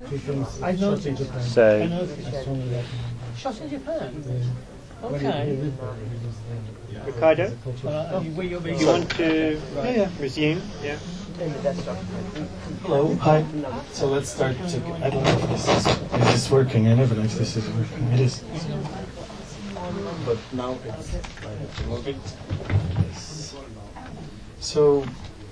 Two films I know shot in Japan. So I know I strongly recommend. shot in Japan. When he Okay. lived there, he was there. Ricardo, As a cultural- You're you want to resume? Yeah. Hello, hi. So let's start. I don't know if this is working. I never know if this is working. It is. But now it's moving. Yes. So,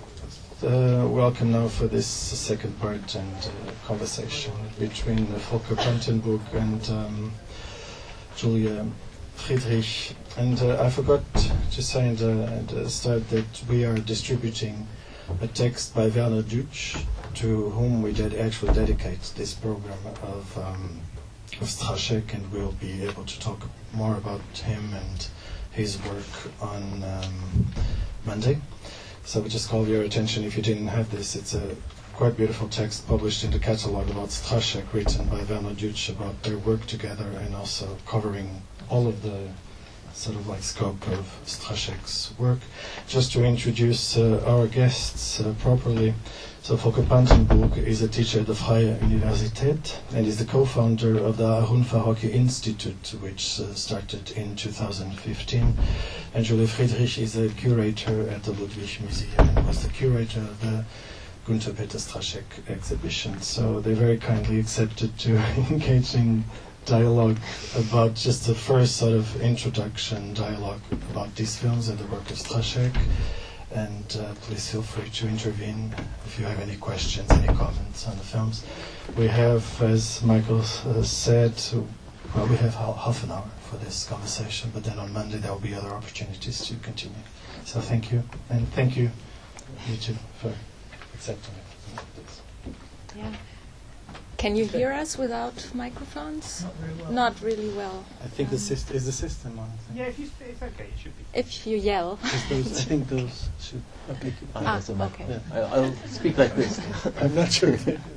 welcome now for this second part and conversation between Volker Pantenburg and Julia Friedrich. And I forgot to say at the start that we are distributing a text by Werner Deutsch, to whom we actually dedicate this program of Straschek, and we'll be able to talk more about him and his work on Monday. So we just call your attention, if you didn't have this, it's a quite beautiful text published in the catalogue about Straschek, written by Werner Deutsch about their work together, and also covering all of the sort of like scope of Straschek's work. Just to introduce our guests properly, so Volker Pantenburg is a teacher at the Freie Universität and is the co-founder of the Arun Farocki Institute, which started in 2015. And Julia Friedrich is a curator at the Ludwig Museum and was the curator of the Günther Peter Straschek exhibition. So they very kindly accepted to engage in dialogue about just the first sort of introduction dialogue about these films and the work of Straschek. And please feel free to intervene if you have any questions, any comments on the films. We have, as Michael said, well, we have half an hour for this conversation, but then on Monday there will be other opportunities to continue. So thank you, and thank you, you too, for accepting it. Yeah. Can you hear us without microphones? Not really well. I think the system on. Yeah, if you speak, it's okay. It should be. If you yell. I think those should. Okay. Okay. Yeah, I'll speak like this. I'm not sure.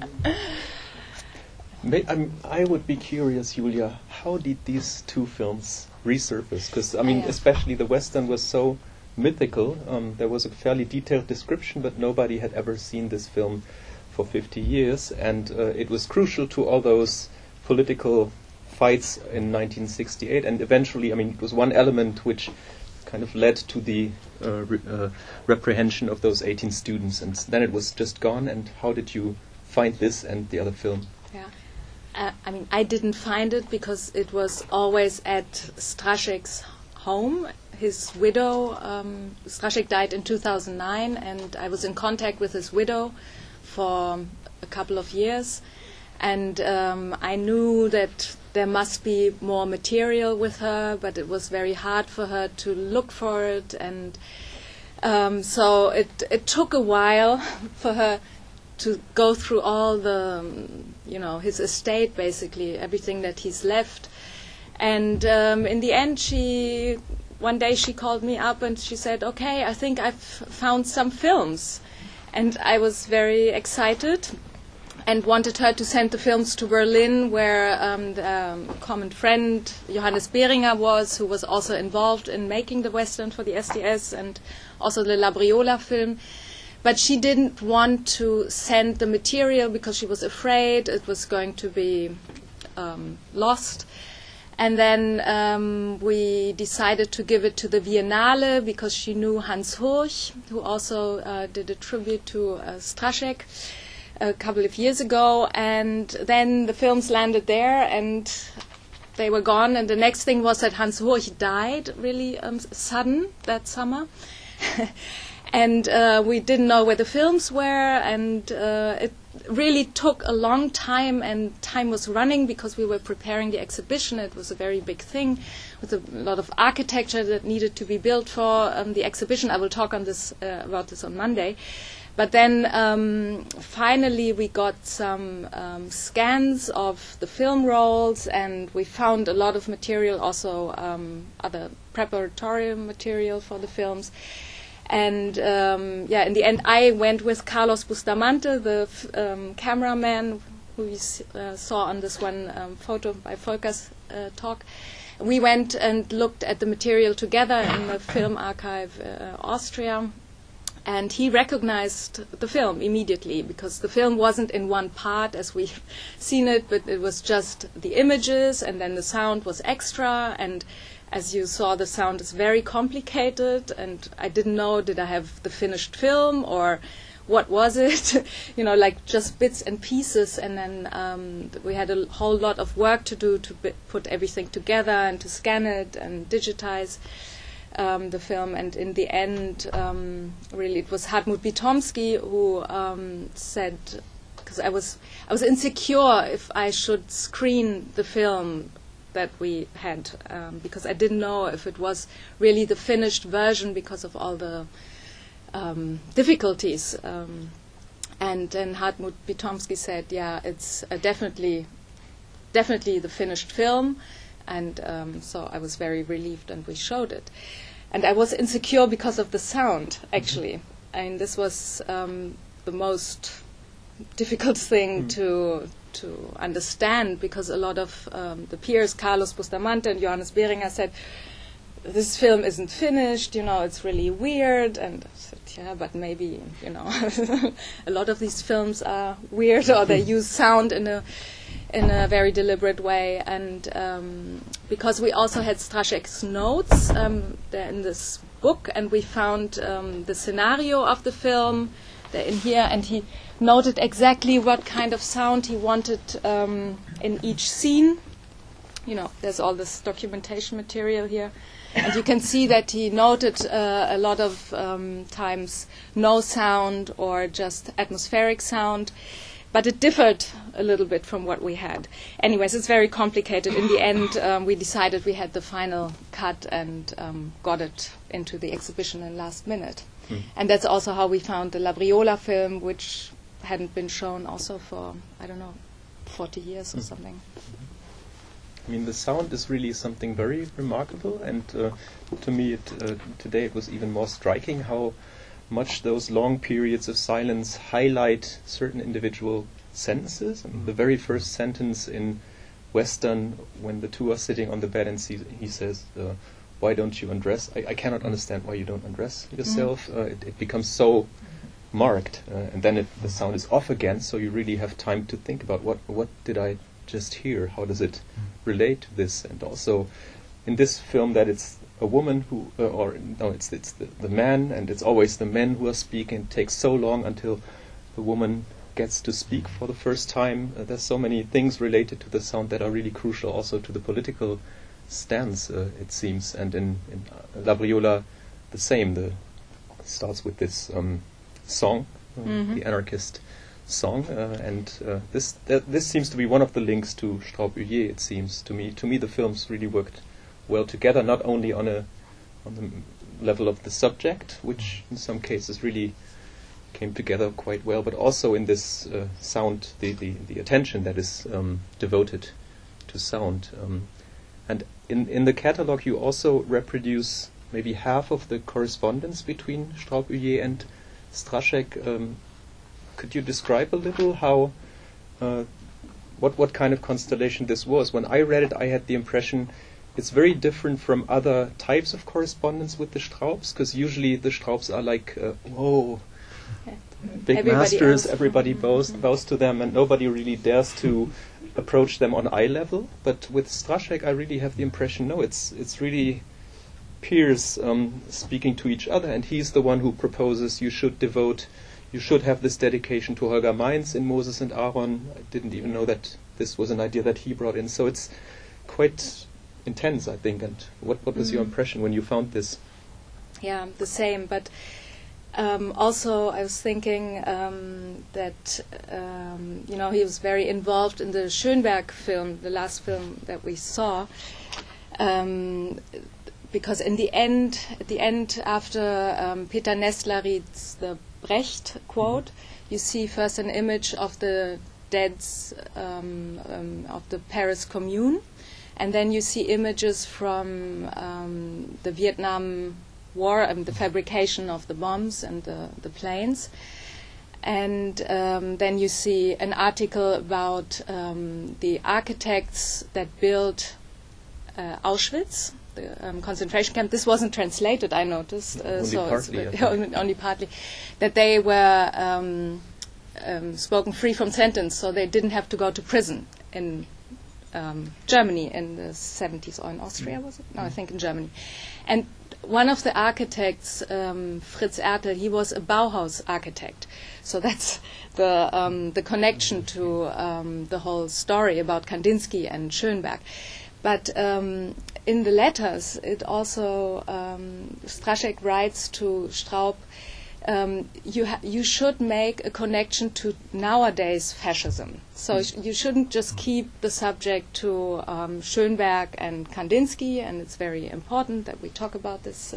I would be curious, Julia, how did these two films resurface? Because, I mean, especially the Western was so mythical. There was a fairly detailed description, but nobody had ever seen this film for 50 years, and it was crucial to all those political fights in 1968, and eventually, I mean, it was one element which kind of led to the reprehension of those 18 students, and then it was just gone. And how did you find this and the other film? Yeah, I mean, I didn't find it because it was always at Straschek's home. His widow, Straschek died in 2009, and I was in contact with his widow for a couple of years, and I knew that there must be more material with her, but it was very hard for her to look for it, and so it took a while for her to go through all the, his estate, basically everything that he's left, and in the end one day she called me up and she said, okay, I think I've found some films. And I was very excited and wanted her to send the films to Berlin, where the common friend Johannes Behringer was, who was also involved in making the Western for the SDS and also the Labriola film. But she didn't want to send the material because she was afraid it was going to be lost. And then we decided to give it to the Biennale because she knew Hans Hurch, who also did a tribute to Straschek a couple of years ago. And then the films landed there and they were gone. And the next thing was that Hans Hurch died really sudden that summer. And we didn't know where the films were, and it really took a long time, and time was running because we were preparing the exhibition. It was a very big thing with a lot of architecture that needed to be built for the exhibition. I will talk on this about this on Monday. But then finally we got some scans of the film rolls, and we found a lot of material, also other preparatory material for the films. And in the end, I went with Carlos Bustamante, the cameraman who you saw on this one photo by Volker's talk. We went and looked at the material together in the Film Archive Austria. And he recognized the film immediately, because the film wasn't in one part as we've seen it, but it was just the images, and then the sound was extra. And as you saw, the sound is very complicated, and I didn't know, did I have the finished film or what was it? Like just bits and pieces. And then we had a whole lot of work to do to put everything together and to scan it and digitize the film. And in the end, really, it was Hartmut Bitomski who said, because I was insecure if I should screen the film that we had, because I didn't know if it was really the finished version because of all the difficulties. And then Hartmut Bitomski said, yeah, it's definitely the finished film. And so I was very relieved, and we showed it. And I was insecure because of the sound, actually. And this was the most difficult thing to understand, because a lot of the peers, Carlos Bustamante and Johannes Behringer, said, this film isn't finished, it's really weird. And I said, yeah, but maybe, a lot of these films are weird, or they use sound in a very deliberate way. And because we also had Straschek's notes, they're in this book, and we found the scenario of the film, they're in here, and he noted exactly what kind of sound he wanted in each scene. There's all this documentation material here. And you can see that he noted a lot of times no sound or just atmospheric sound, but it differed a little bit from what we had. Anyways, it's very complicated. In the end, we decided we had the final cut and got it into the exhibition in last minute. And that's also how we found the Labriola film, which hadn't been shown also for, 40 years or something. I mean, the sound is really something very remarkable, and to me today it was even more striking how much those long periods of silence highlight certain individual sentences. I mean, the very first sentence in Western, when the two are sitting on the bed and he says, why don't you undress? I cannot understand why you don't undress yourself. It becomes so marked, and then the sound is off again, so you really have time to think about what did I just hear? How does it relate to this? And also in this film, that it's a woman who, it's the man, and it's always the men who are speaking. It takes so long until the woman gets to speak for the first time. There's so many things related to the sound that are really crucial also to the political stance, it seems. And in Labriola, the same. It starts with this song, the anarchist song, and this seems to be one of the links to Straub-Huillier. It seems to me. To me, the films really worked well together, not only on the level of the subject, which in some cases really came together quite well, but also in this sound, the attention that is devoted to sound. And in the catalog, you also reproduce maybe half of the correspondence between Straub-Huillier and Straschek. Could you describe a little how, what kind of constellation this was? When I read it, I had the impression it's very different from other types of correspondence with the Straubs, because usually the Straubs are like, big everybody masters, everybody bows to them, and nobody really dares to approach them on eye level. But with Straschek, I really have the impression, no, it's really peers speaking to each other, and he's the one who proposes you should have this dedication to Holger Mainz in Moses and Aaron. I didn't even know that this was an idea that he brought in. So it's quite intense, I think. And what was your impression when you found this? Yeah, the same. But also I was thinking that, he was very involved in the Schönberg film, the last film that we saw. Because at the end, after Peter Nestler reads the Brecht quote, you see first an image of the deads of the Paris Commune, and then you see images from the Vietnam War and the fabrication of the bombs and the planes. And then you see an article about the architects that built Auschwitz, concentration camp. This wasn't translated, I noticed. Only partly, it's only partly. That they were spoken free from sentence, so they didn't have to go to prison in Germany in the 70s, or in Austria, was it? No, I think in Germany. And one of the architects, Fritz Ertel, he was a Bauhaus architect. So that's the connection to the whole story about Kandinsky and Schönberg. But in the letters, it also, Straschek writes to Straub, you should make a connection to nowadays fascism. So you shouldn't just keep the subject to Schönberg and Kandinsky, and it's very important that we talk about this,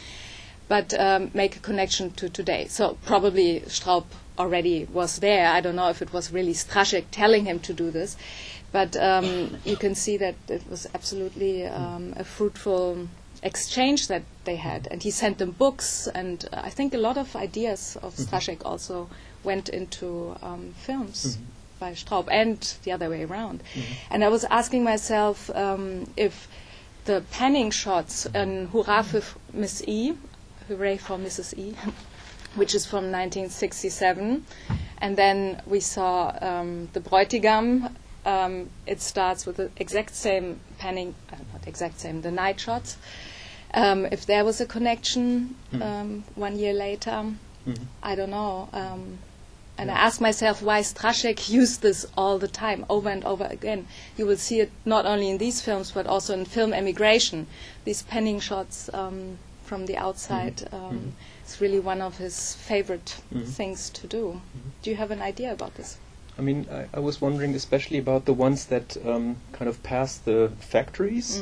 but make a connection to today. So probably Straub already was there. I don't know if it was really Straschek telling him to do this, but you can see that it was absolutely a fruitful exchange that they had, and he sent them books, and I think a lot of ideas of Straschek also went into films by Straub, and the other way around. And I was asking myself if the panning shots in Hurrah for Miss E, Hooray for Mrs. E, which is from 1967, and then we saw the Bräutigam. It starts with the exact same panning, not exact same, the night shots. If there was a connection 1 year later, I don't know. And I ask myself why Straschek used this all the time, over and over again. You will see it not only in these films, but also in Film Emigration. These panning shots from the outside. It's really one of his favorite things to do. Do you have an idea about this? I mean, I was wondering especially about the ones that kind of pass the factories,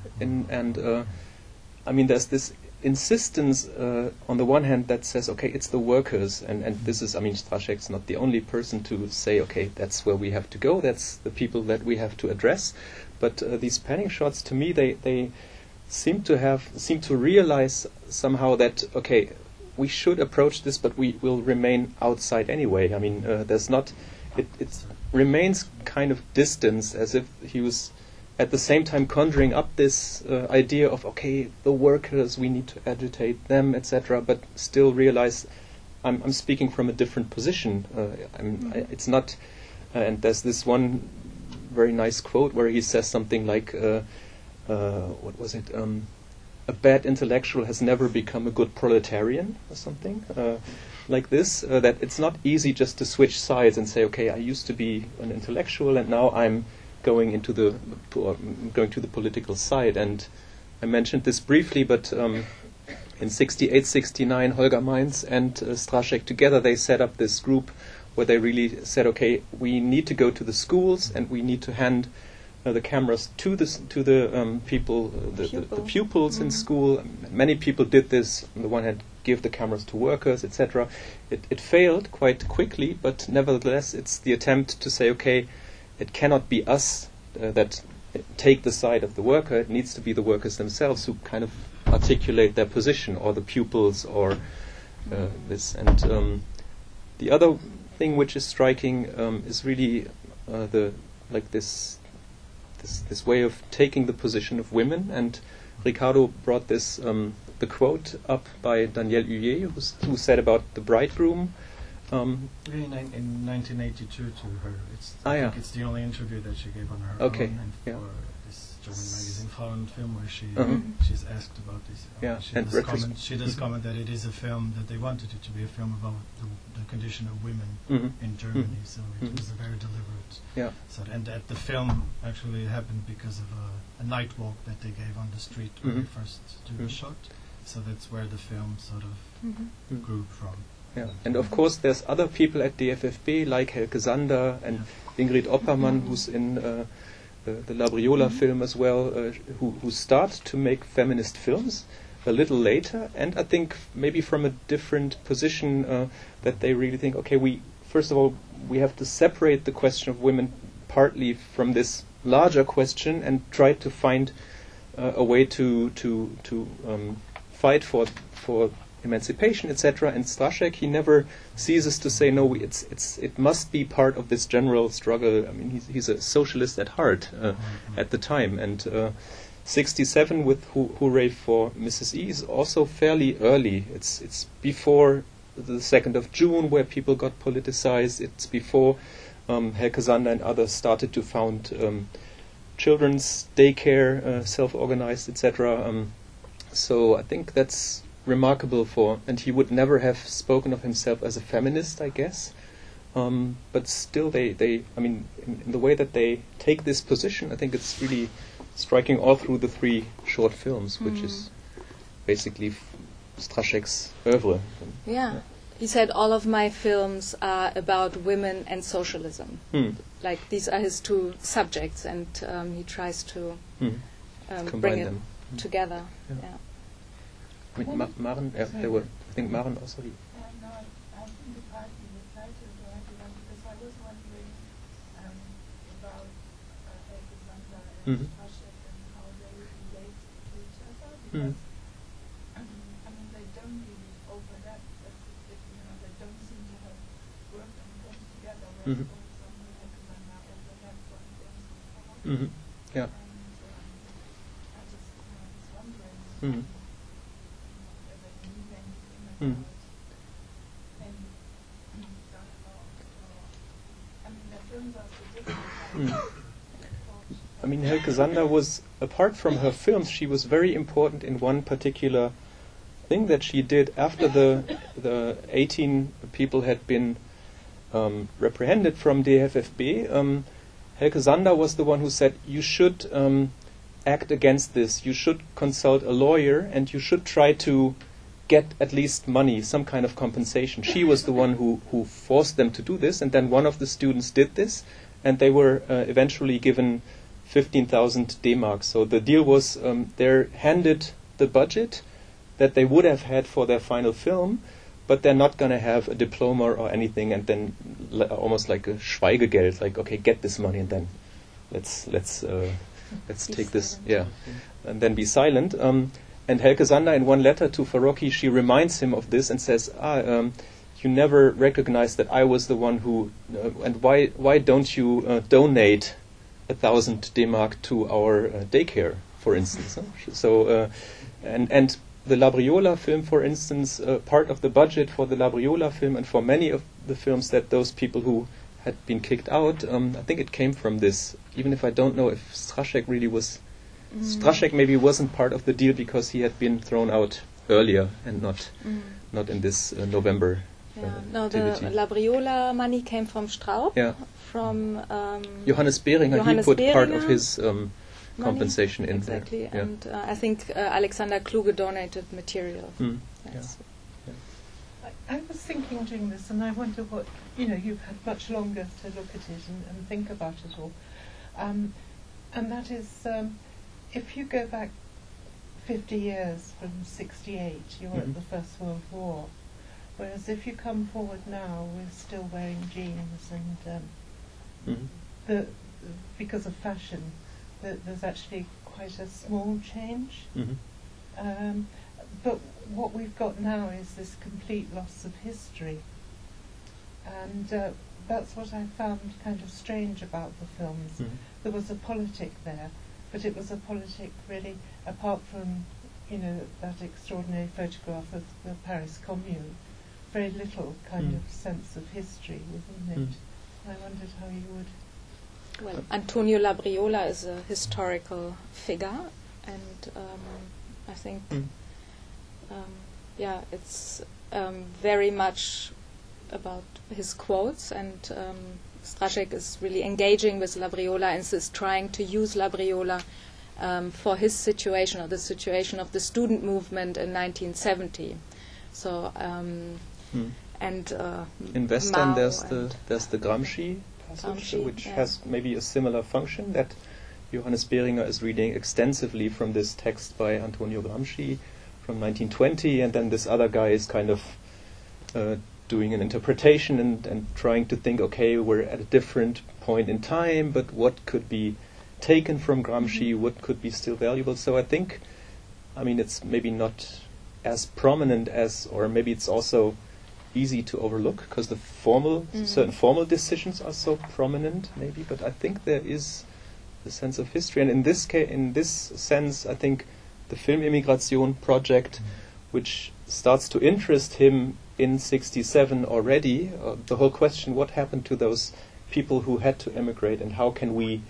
and I mean, there's this insistence on the one hand that says, okay, it's the workers, and this is, I mean, Straschek's not the only person to say, okay, that's where we have to go, that's the people that we have to address, but these panning shots, to me, they seem to realize somehow that, okay, we should approach this, but we will remain outside anyway. I mean, there's not, it remains kind of distance, as if he was at the same time conjuring up this idea of, okay, the workers, we need to agitate them, etc., but still realize I'm speaking from a different position. It's not, and there's this one very nice quote where he says something like, what was it? A bad intellectual has never become a good proletarian, or something like this. That it's not easy just to switch sides and say, okay, I used to be an intellectual and now I'm going to the political side. And I mentioned this briefly, but in 68, 69, Holger Mainz and Straschek together, they set up this group where they really said, okay, we need to go to the schools and we need to hand the cameras to the people, the pupils in school. Many people did this. On the one hand, give the cameras to workers, etc. It failed quite quickly, but nevertheless, it's the attempt to say, okay, it cannot be us that take the side of the worker. It needs to be the workers themselves who kind of articulate their position, or the pupils, or this. And the other thing which is striking is really this way of taking the position of women. And Ricardo brought this the quote up by Danielle Huyer, who said about the bridegroom. In 1982 to her. I think it's the only interview that she gave on her own, and for this German magazine Frau und Film, where she's asked about this. She does comment that it is a film that they wanted it to be a film about the condition of women in Germany. So it was a very deliberate. So, and that the film actually happened because of a night walk that they gave on the street when they first did the shot. So that's where the film sort of grew from. Yeah, and of course there's other people at the FFB like Helke Sander and Ingrid Oppermann, who's in the Labriola film as well, who start to make feminist films a little later, and I think maybe from a different position, that they really think, okay, first of all we have to separate the question of women partly from this larger question and try to find a way to fight for emancipation, etc. And Straschek, he never ceases to say, no, it must be part of this general struggle. I mean, he's a socialist at heart at the time, and '67 with Hooray for Mrs. E is also fairly early. It's before the 2nd of June, where people got politicized. It's before Helke Sander and others started to found children's daycare, self-organized, etc. So I think that's remarkable and he would never have spoken of himself as a feminist, I guess. But still, they I mean, in the way that they take this position, I think it's really striking all through the 3 short films, which is basically Straschek's oeuvre. Yeah. He said all of my films are about women and socialism. Like these are his 2 subjects, and he tries to bring it together. Yeah. I mean, Maren, there were, I think Maren also. No, I think the part you replied to because I was wondering about Helke Sander and Straschek and how they relate to each other, because I mean they don't really overlap, they don't seem to have worked on films together, whereas for example Helke Sander overlapped on films with Farrocky. Yeah. And I just was wondering whether you knew anything about I mean, Helke Sander was, apart from her films, she was very important in one particular thing that she did after the 18 people had been reprehended from DFFB. Helke Sander was the one who said, you should act against this, you should consult a lawyer, and you should try to get at least money, some kind of compensation. She was the one who forced them to do this, and then one of the students did this, and they were eventually given 15,000 D-Mark. So the deal was they're handed the budget that they would have had for their final film, but they're not going to have a diploma or anything, and then almost like a Schweigegeld, like, okay, get this money, and then let's take this, and then be silent. And Helke Sander, in one letter to Farrocky, she reminds him of this and says, you never recognized that I was the one who, and why don't you donate 1,000 D-Mark to our daycare, for instance? So, and the Labriola film, for instance, part of the budget for the Labriola film and for many of the films that those people who had been kicked out, I think it came from this, even if I don't know if Straschek really was. Straschek maybe wasn't part of the deal because he had been thrown out earlier and not in this November. No, the Labriola money came from Straub. Yeah. From Johannes Behringer. He put part of his compensation in exactly, there. and I think Alexander Kluge donated material. Yes. I was thinking during this, and I wonder what, you've had much longer to look at it and think about it all. And that is, if you go back 50 years from 68, you're at the First World War. Whereas if you come forward now, we're still wearing jeans, and because of fashion, there's actually quite a small change. But what we've got now is this complete loss of history. And that's what I found kind of strange about the films. There was a politic there, but it was a politic really, apart from, that extraordinary photograph of the Paris Commune, very little kind of sense of history within it. I wondered how you would... Well, Antonio Labriola is a historical figure, and I think, it's very much about his quotes, and Straschek is really engaging with Labriola and is trying to use Labriola for his situation, or the situation of the student movement in 1970. So, and in Western there's the Gramsci passage, which has maybe a similar function, that Johannes Behringer is reading extensively from this text by Antonio Gramsci from 1920, and then this other guy is kind of doing an interpretation and trying to think, okay, we're at a different point in time, but what could be taken from Gramsci, what could be still valuable. So I think, it's maybe not as prominent as, or maybe it's also easy to overlook because the certain formal decisions are so prominent, maybe, but I think there is sense of history. And in this sense, I think the Film Immigration project, which starts to interest him in '67 already, the whole question: what happened to those people who had to emigrate, and how can we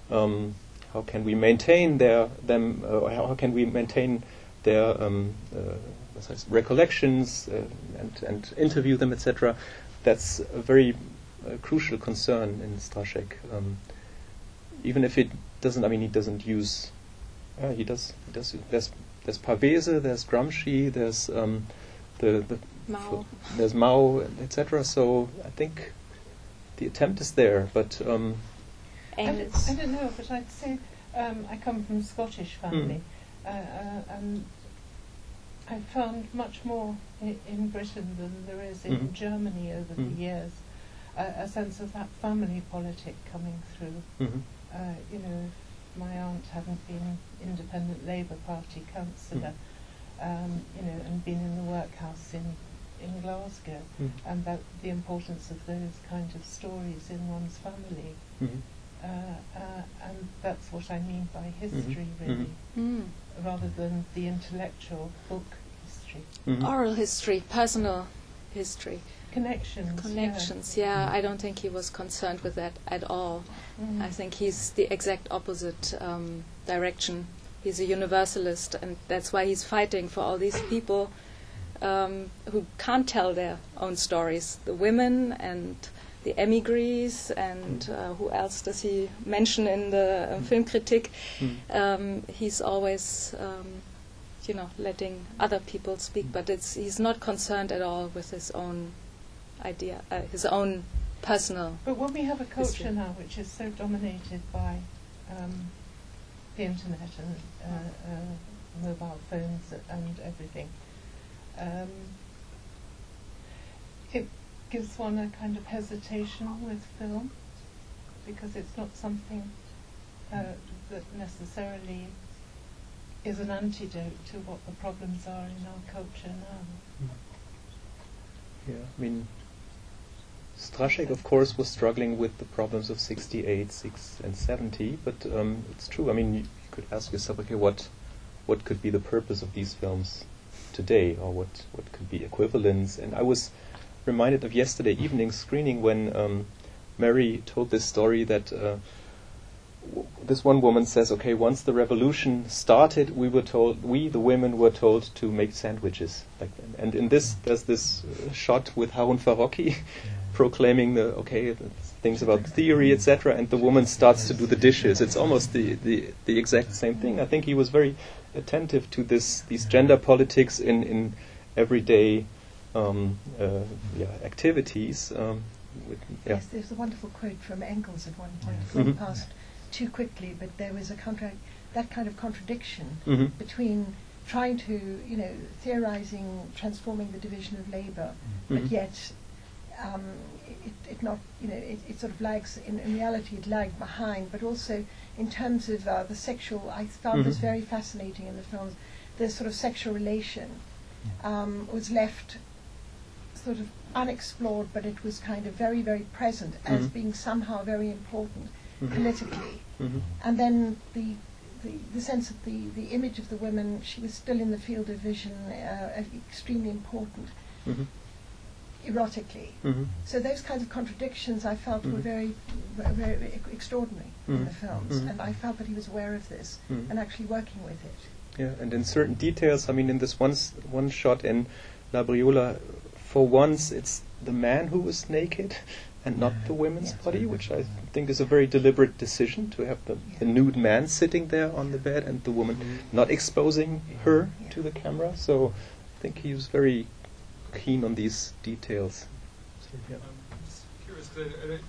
maintain how can we maintain their recollections and interview them, etc. That's a very crucial concern in Straschek. Even if it doesn't, he doesn't use. He does. There's Pavese, there's Gramsci, there's Mao. There's Mao, etc. So I think the attempt is there, but. I don't know, but I'd say I come from a Scottish family, and I found much more in Britain than there is in Germany over the years. A sense of that family politic coming through. If my aunt hadn't been Independent Labour Party councillor, and been in the workhouse in Glasgow, and that the importance of those kind of stories in one's family. And that's what I mean by history, really, rather than the intellectual book history. Oral history, personal history. Connections, yeah. I don't think he was concerned with that at all. I think he's the exact opposite direction. He's a universalist, and that's why he's fighting for all these people who can't tell their own stories. The women and the emigres, and who else does he mention in the Filmkritik? He's always, letting other people speak, but he's not concerned at all with his own idea, his own personal. But when we have a culture now which is so dominated by the internet and mobile phones and everything, it gives one a kind of hesitation with film, because it's not something that necessarily is an antidote to what the problems are in our culture now. Yeah, Straschek, of course, was struggling with the problems of '68, '6, and '70, but it's true. You could ask yourself, okay, what could be the purpose of these films today, or what could be equivalents? And I was reminded of yesterday evening's screening when Mary told this story that this one woman says, okay, once the revolution started, we the women were told to make sandwiches. And in this, there's this shot with Harun Farocki proclaiming things about theory, etc., and the woman starts to do the dishes. It's almost the exact same thing. I think he was very attentive to these gender politics in everyday activities. Yes, there's a wonderful quote from Engels at one point, flown past too quickly, but there was that kind of contradiction between trying to, theorizing, transforming the division of labor, but yet it sort of lags, in reality it lagged behind, but also in terms of the sexual, I found this very fascinating in the films, the sort of sexual relation was left sort of unexplored, but it was kind of very, very present as being somehow very important politically. And then the sense of the image of the women, she was still in the field of vision, extremely important, erotically. So those kinds of contradictions I felt were very, very extraordinary in the films, and I felt that he was aware of this and actually working with it. Yeah, and in certain details, in this one shot in La Briola, for once it's the man who is naked and not the women's body, which I think is a very deliberate decision, to have the nude man sitting there on the bed and the woman not exposing her to the camera. So I think he was very keen on these details. So, I'm just curious, the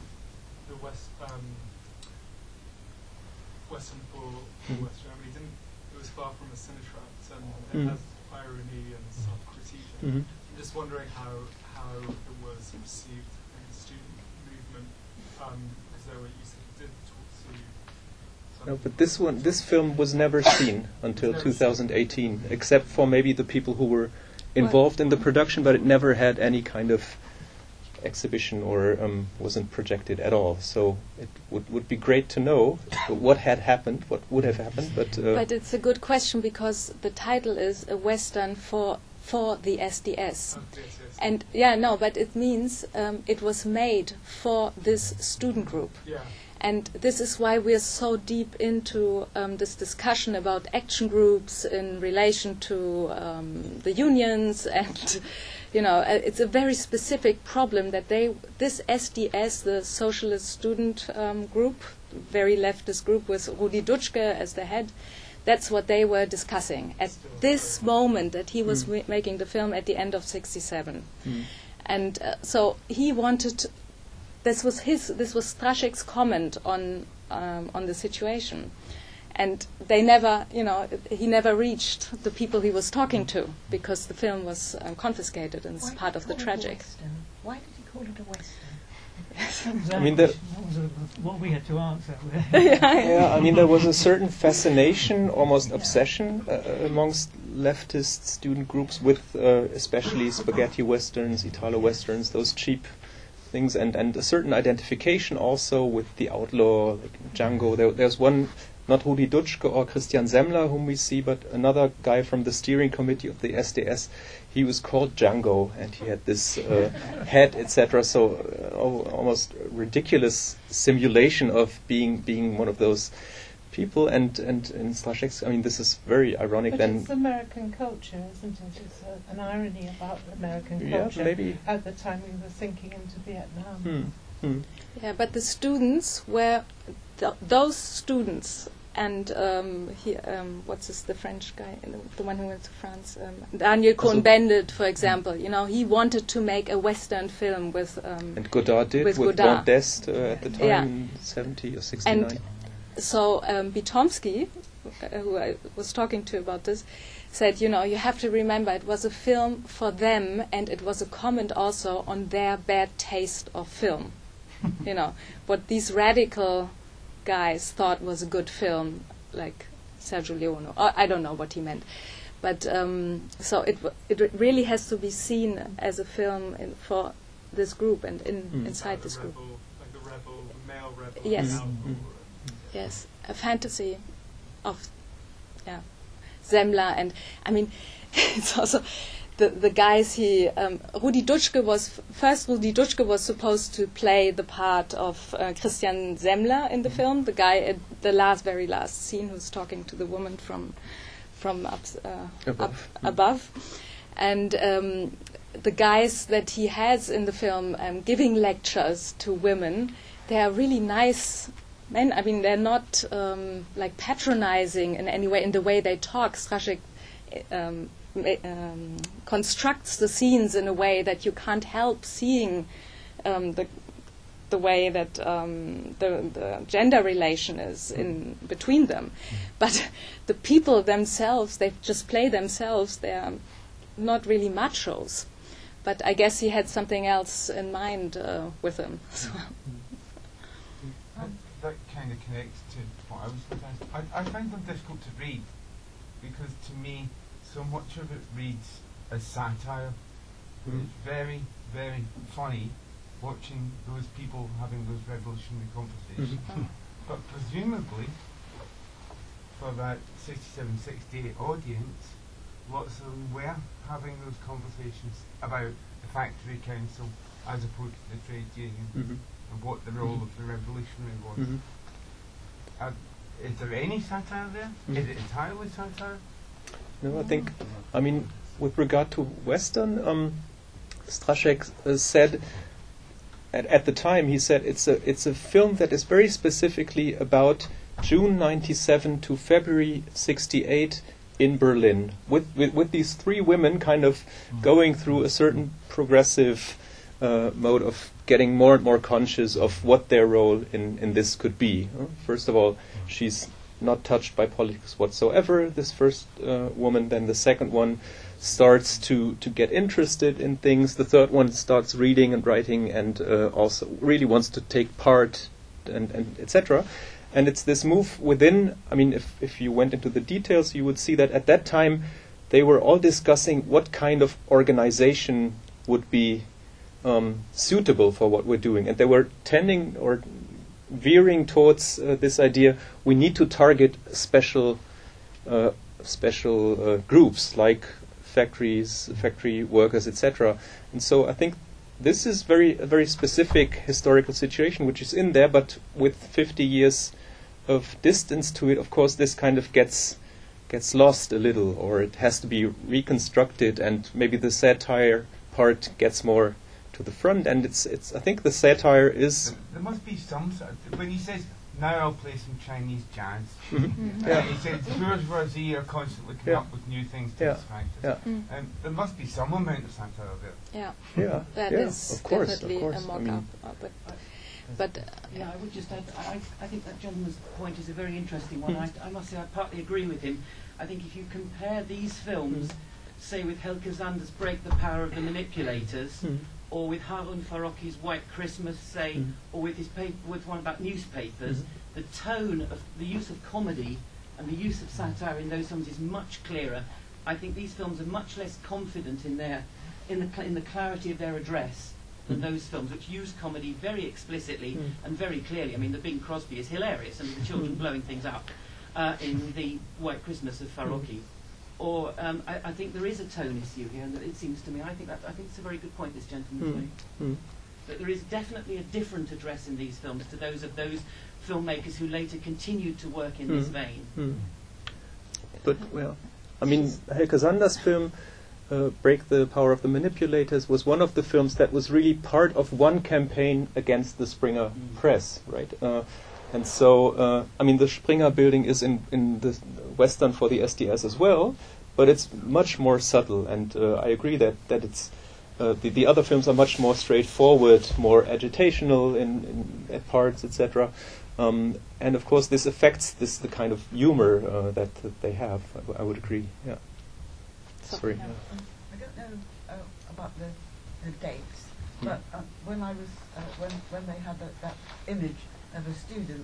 Western for West Germany it was far from a Cinetract, and it has irony and self-critique. I'm just wondering how it was received in the student movement, because there were, you said you did talk to. No, but this film was never seen until 2018, except for maybe the people who were involved in the production, but it never had any kind of exhibition or wasn't projected at all. So it would be great to know what had happened, what would have happened. But it's a good question because the title is a Western for the SDS. And but it means it was made for this student group. Yeah. And this is why we're so deep into this discussion about action groups in relation to the unions, and it's a very specific problem that this SDS, the Socialist Student Group, very leftist group with Rudi Dutschke as the head, that's what they were discussing at this moment that he was making the film at the end of '67, and so he wanted. This was Straschek's comment on the situation, and they never, he never reached the people he was talking to because the film was confiscated and it's part of the tragic. Why did he call it a Western? I mean, that was what we had to answer. I mean, there was a certain fascination, almost obsession, amongst leftist student groups with especially spaghetti westerns, Italo westerns, those cheap things, and a certain identification also with the outlaw, like Django. There's one, not Rudi Dutschke or Christian Semmler, whom we see, but another guy from the steering committee of the SDS. He was called Django, and he had this head, etc. So almost ridiculous simulation of being one of those people. And in Straschek's, I mean, this is very ironic. But then it's American culture, isn't it? It's an irony about American culture. Maybe. At the time we were sinking into Vietnam. Yeah, but the students were those students. And the French guy, the one who went to France, Daniel Cohn-Bendit, for example. He wanted to make a Western film with. And Godard did with Godard. Blanc d'Est at the time in 70 or 69. And so Bitomsky, who I was talking to about this, said, you have to remember it was a film for them, and it was a comment also on their bad taste of film. What these radical guys thought was a good film, like Sergio Leone. I don't know what he meant, but so it really has to be seen as a film for this group and inside this group. Like the rebel, the male rebel. Yes, yes, a fantasy of Semmler, and I mean it's also. The guys Rudi Dutschke was supposed to play the part of Christian Semmler in the film, the guy at the very last scene who's talking to the woman from above. And the guys that he has in the film giving lectures to women, they are really nice men. I mean, they're not like patronizing in any way in the way they talk. Straschek constructs the scenes in a way that you can't help seeing the way that the gender relation is in between them. But the people themselves, they just play themselves. They're not really machos. But I guess he had something else in mind with them. That kind of connects to what I was going to ask. I find them difficult to read because to me so much of it reads as satire. It's very, very funny watching those people having those revolutionary conversations. But presumably, for that 67, 68 audience, lots of them were having those conversations about the factory council as opposed to the trade union and what the role of the revolutionary was. Is there any satire there? Is it entirely satire? No, I mean, with regard to Western, Straschek said, at the time, he said it's a film that is very specifically about June 97 to February 68 in Berlin, with these three women kind of going through a certain progressive mode of getting more and more conscious of what their role in this could be. First of all, she's not touched by politics whatsoever, this first woman. Then the second one starts to get interested in things. The third one starts reading and writing and also really wants to take part and etc. And it's this move within. I mean, if you went into the details, you would see that at that time they were all discussing what kind of organization would be suitable for what we're doing, and they were tending or veering towards this idea. We need to target special groups like factories, factory workers, etc. And so I think this is a very specific historical situation which is in there, but with 50 years of distance to it, of course, this kind of gets lost a little, or it has to be reconstructed, and maybe the satire part gets more to the front. And it's I think the satire is. There must be some sort of, when he says, "Now I'll play some Chinese jazz," he says bourgeoisie are constantly coming up with new things to distract us. There must be some amount of satire there. That is of course, definitely a mock-up. But I would just add, I think that gentleman's point is a very interesting one. I must say I partly agree with him. I think if you compare these films, say with Helge Zander's Break the Power of the Manipulators, or with Harun Farocki's White Christmas, say, or with with one about newspapers, the tone of the use of comedy and the use of satire in those films is much clearer. I think these films are much less confident in the clarity of their address than those films which use comedy very explicitly and very clearly. I mean, the Bing Crosby is hilarious, and the children blowing things up in the White Christmas of Farocki. Or I think there is a tone issue here, and it seems to me. I think it's a very good point this gentleman's made. That there is definitely a different address in these films to those of those filmmakers who later continued to work in this vein. But I mean, Helge Zander's film Break the Power of the Manipulators was one of the films that was really part of one campaign against the Springer press, right? And so, I mean, the Springer building is in the Western for the SDS as well, but it's much more subtle, and I agree that it's the other films are much more straightforward, more agitational in at parts, etc. And of course, this affects the kind of humor that they have. I would agree. Yeah. Sorry. I don't know about the dates, but when I was when they had that image of a student,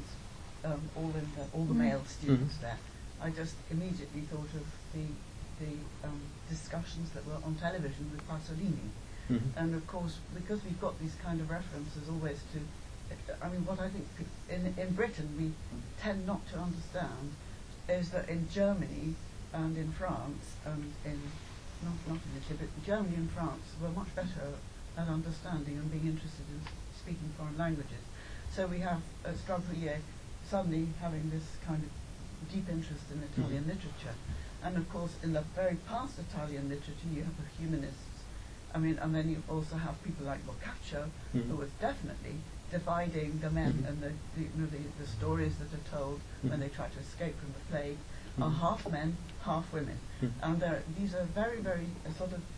all the male students there, I just immediately thought of the discussions that were on television with Pasolini, and of course because we've got these kind of references always to, I mean, what I think in Britain we tend not to understand is that in Germany and in France and in not in Italy, but Germany and France were much better at understanding and being interested in speaking foreign languages. So we have Stradivari suddenly having this kind of deep interest in Italian literature, and of course in the very past Italian literature you have the humanists. I mean, and then you also have people like Boccaccio, who was definitely dividing the men and the stories that are told when they try to escape from the plague are half men, half women, and these are very, very sort of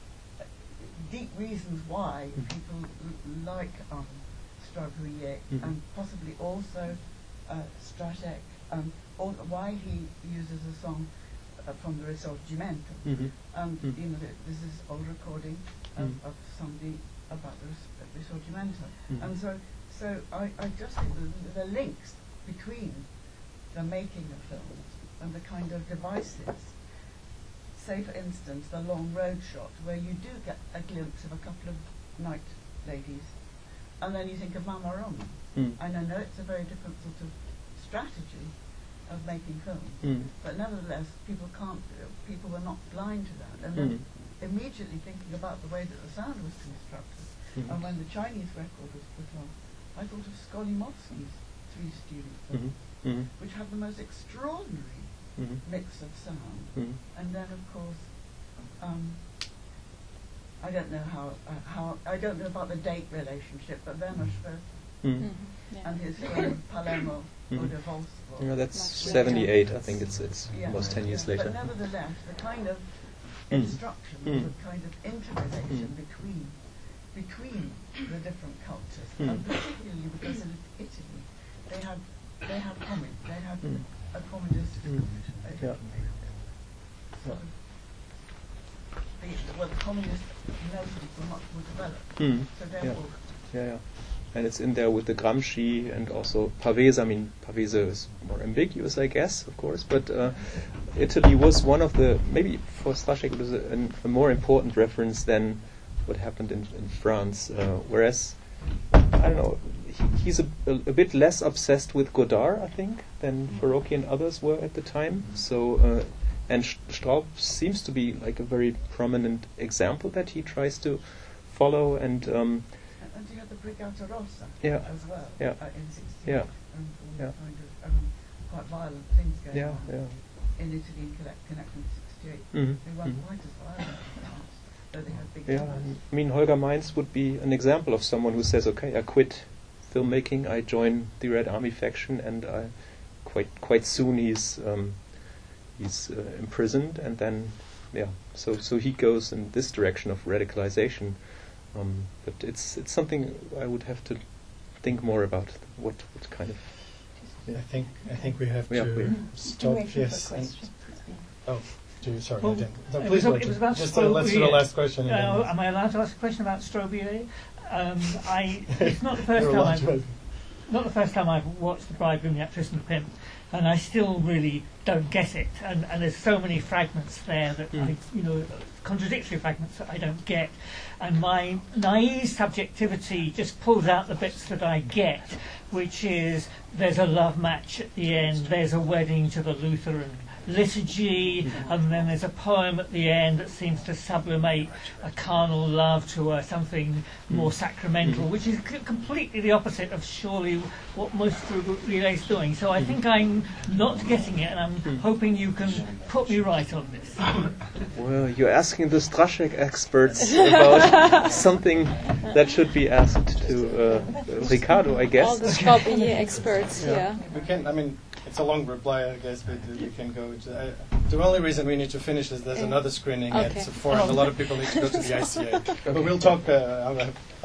deep reasons why people like Stradivari and possibly also Stratek, or why he uses a song from the Risorgimento, and you know this is old recording of somebody about the Risorgimento, and so I just think the links between the making of films and the kind of devices. Say, for instance, the long road shot, where you do get a glimpse of a couple of night ladies, and then you think of Mama Roma. And I know it's a very different sort of strategy of making films, but nevertheless, people were not blind to that. And then immediately thinking about the way that the sound was constructed, and when the Chinese record was put on, I thought of Skolimovsky's Three Student films, which had the most extraordinary mix of sound, and then of course I don't know how I don't know about the date relationship, but Werner Schroeder and his film Palermo oder Wolfsburg. Yeah, that's 78. I think it's almost 10 years later. But nevertheless, the kind of instruction, the kind of interrelation between the different cultures, and particularly because in Italy they had comics, they had a communist the communist notions were much more developed. So therefore and it's in there with the Gramsci and also Pavese. I mean, Pavese is more ambiguous, I guess, of course, but Italy was one of the, maybe for Strašek it was a more important reference than what happened in France. Whereas, I don't know, he's a bit less obsessed with Godard, I think, than Verrocchi and others were at the time. So, and Straub seems to be like a very prominent example that he tries to follow. And you had the Brigata Rossa as well in 68. Yeah. Kind of quite violent things going on in Italy in connection with 68. They weren't quite as violent in France, though they had big numbers. I mean, Holger Meins would be an example of someone who says, okay, I quit filmmaking, I join the Red Army faction, and quite soon he's imprisoned, and then so he goes in this direction of radicalization. But it's something I would have to think more about. What kind of? I think we have to stop. Yes. Sorry. Well, no, please. It was about just let's do the last question. Am I allowed to ask a question about Strobier? It's not the first time I've watched The Bridegroom, the Actress, and the Pimp, and I still really don't get it. And there's so many fragments there that contradictory fragments that I don't get. And my naive subjectivity just pulls out the bits that I get, which is there's a love match at the end, there's a wedding to the Lutheran liturgy, and then there's a poem at the end that seems to sublimate a carnal love to something more sacramental, which is completely the opposite of surely what most Strobier is doing. So I think I'm not getting it, and I'm hoping you can put me right on this. Well, you're asking the Straschek experts about something that should be asked to Ricardo, I guess. All the Strobier experts, We can, I mean, it's a long reply, I guess, but we can go. The only reason we need to finish is there's another screening at 4, and a lot of people need to go to the ICA. But we'll talk. I will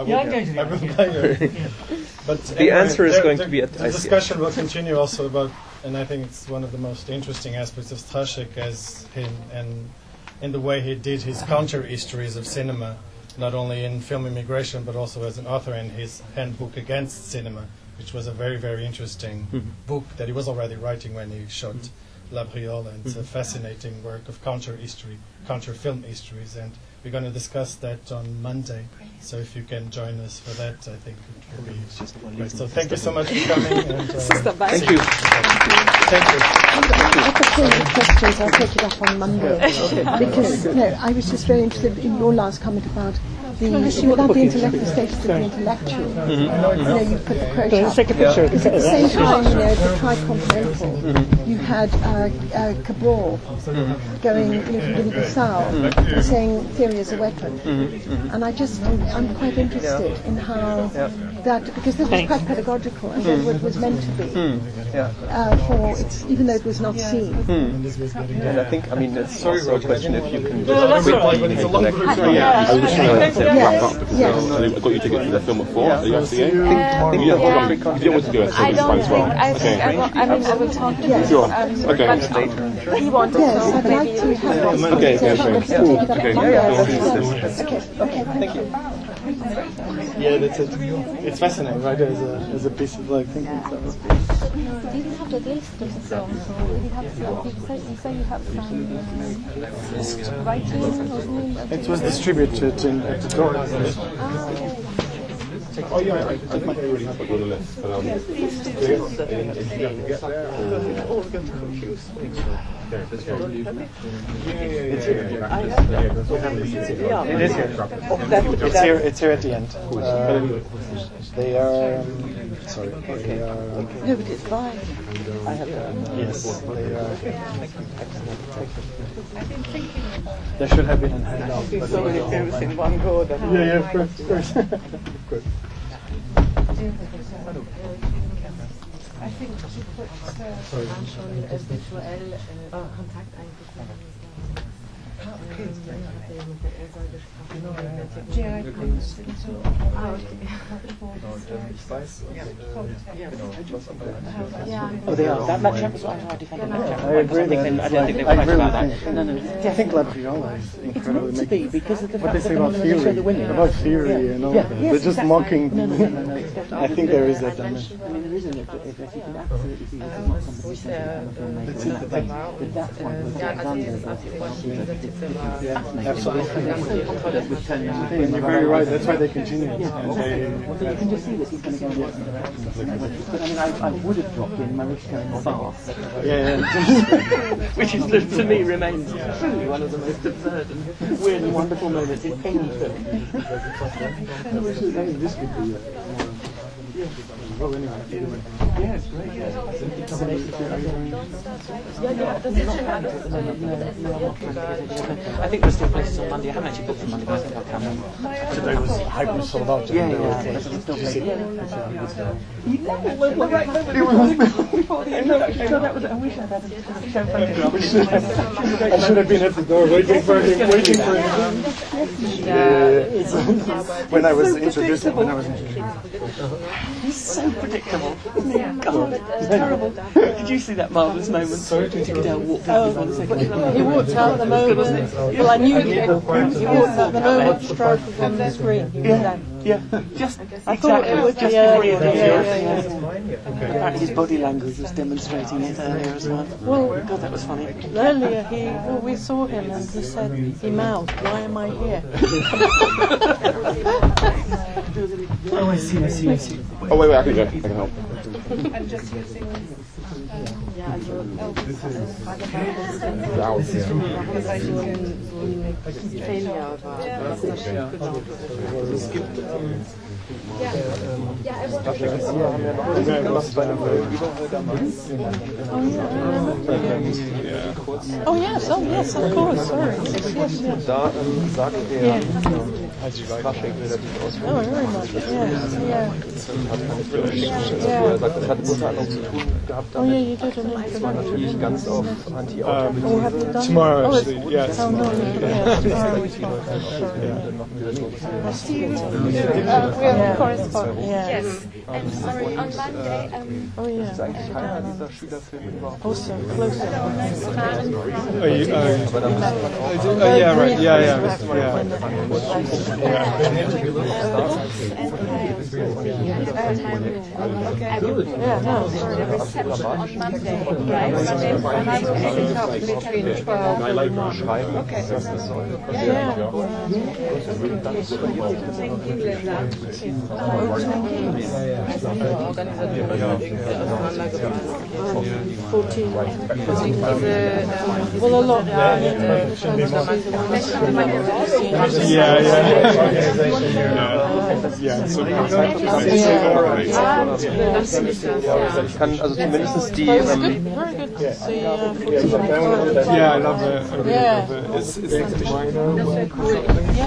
go. But the answer is going to be at the ICA. The discussion will continue also about, and I think it's one of the most interesting aspects of Straschek as him, and in the way he did his counter-histories of cinema, not only in film immigration, but also as an author in his handbook against cinema, which was a very, very interesting book that he was already writing when he shot La Briole, and it's a fascinating work of counter-history, counter-film histories, and we're going to discuss that on Monday. So if you can join us for that, I think it will be great. So thank you so much for coming. And, thank you. Thank you. I have so many questions. I'll take it up on Monday. Because I was just very interested in your last comment about without the intellectual status of the intellectual. You put the quote up. Because at the same time, the Tricontinental, you had Cabral going from Guinea-Bissau saying theory is a weapon. And I'm quite interested in how that, because this was quite pedagogical and what was meant to be, even though it was not seen. And I think, it's also a question if you can just I was just trying to wrap up because I got you tickets for the film at 4 at the ICA. You don't want to go at 7 as well. I will talk to him. Sure. Okay. But he wanted to maybe... Okay. Thank you. Yeah, that's it. It's fascinating, right? As a piece of like thinking. Do you have the list of the films, or you say you have some writing or something? It was distributed at the door. Oh yeah, I might already have it on the list. But, It's here at the end. They are. Sorry. They are. No, but it's fine. I have yes, they are. There should have been a handout. So many films in one go. Yeah, of course. Of course. I think she puts virtuell Kontakt eingeführt. Oh, they are. That chap as well. I agree. I don't think they were right about that. No. I think La Briole is incredibly. It's meant to be because of the what they fact say that about theory, about theory and all that. They're just mocking. No. I think there is that dimension. I mean, there isn't it, but if you could absolutely see this is not somebody who's a filmmaker. But that's one with Alexander, fascinating. Absolutely. They're so confident with turning around. And you're very right, that's why they continue. Yeah. Well, you can just see that he's going to go in different directions. But I mean, I would have dropped in Mariska in fast. Which is, to me, remains truly one of the most absurd and weird and wonderful moments in any film. This could be Yeah, it's great. I think there's still places on Monday. I haven't actually booked for Monday, but I think I'll come in. Today was sold out. Yeah. There's still places. I wish I'd had a show photo. I should have been at the door waiting for him. When I was introduced. He's so predictable. God, it's terrible. Did you see that marvellous moment? Dale walked out before the second. He walked out at the moment. Well, I knew he did. He walked out the moment Stroke was on the screen. Yeah. Just I thought it was just earlier. Apparently his body language was demonstrating it earlier as well. Well, God, that was funny. Earlier we saw him and he said, he mouthed, "Why am I here?" Oh, I see. Oh, wait, I can help. And just using This is from Oh yes, of course, sorry. Yes. Da sagt Yeah. Straschek relativ ausführlich. Oh, very much, yeah. Er sagt, das hat unter anderem zu tun gehabt damit. Das war natürlich ganz auf Anti-Auto. Tomorrow, actually, yes. Oh, no, yeah. We have a correspondent, yeah. Yes, and sorry, on Monday. Oh, yeah. Das ist eigentlich keiner dieser Schülerfilme überhaupt. Also, closer. Yeah, right. Yeah. Yeah, no, sorry, the reception on Monday, right? So then I will pick up between 12 and 1. Schreiben, Okay. dass das soll. Well, a lot. Ich kann also zumindest die. Very good to see. Yeah, I love it. Yeah. It's like minor. Yeah.